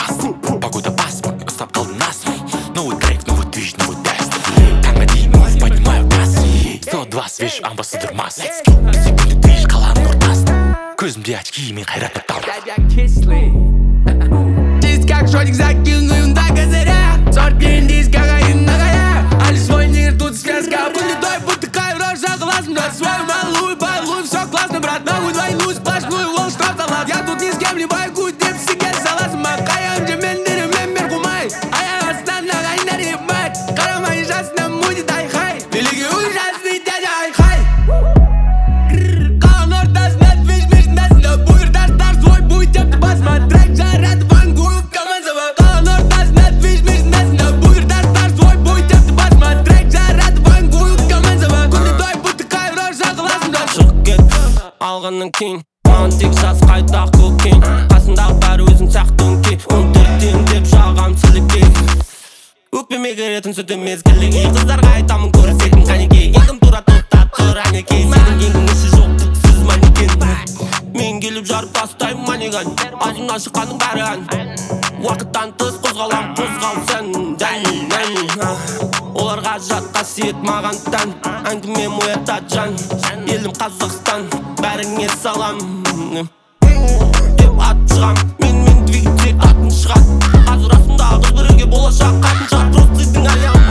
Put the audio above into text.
тас. Погода пасмурная, ұстап қалдым насмор. Новый трек, новый движ, новый тест. Таңға дейін мove, поднимаю газ. 102 свеж, амбассадор масс. Секунды движ, қаланың ортасында. Көзімде очки, мен қайрат таптал. Чист как шотик, закинуем до козыря. Сорпин диск, кокаин на горе. Али свой мир, тут связка. Вылетай, будто кайф, согласен. Да свою малую, байлую, все классно, брат. Нахуй двойную, сплошную, лол, штраф талап. Я тут ни с кем не байгу, деп сиге саласың. Макаям же мендері мен бер қумай. Аяқ астынан ағайындар ебмай. Қарамай жасына муди тайхай. Билігі ужасный дядя айхай. Қалан ортасында движ межіндасында. Бұйырдаштар свой буй депті басма. Трек жарады ван гуып командзава. Қалан ортасында движ межіндасында. Бұйырдаштар свой буй депті басма. Трек жарады ван гуып командзава. Күнде той бұтты кайрор шақыласында. Шығып кет алғаннан кейін маған тек жас қайта көкең. Қасындағы бәрі өзің сияқты өңкей. 14-тен деп жағам сілекей. Өкпеме керетін сүті мезгіліге. Қыздарға айтамын көрсетің қанекей. Егім тура тоқтап тұр әнекей. Сенің еңгің іші жоқ түпсіз манекен. Мен келіп жарып тастаймын манеган. Аузымнан шыққаның бәрі ән. Уақыттан тыс қозғалам қозғал сән. Оларға жат қасиет маған тән. Әңгімем оятады жан. Елім Қазақстан, бәріңе салам. Деп ат шығам, мен двигатель атын шығат. Қазір расында қыз бірге болашақ қатын шығат. Просто сіздің әлем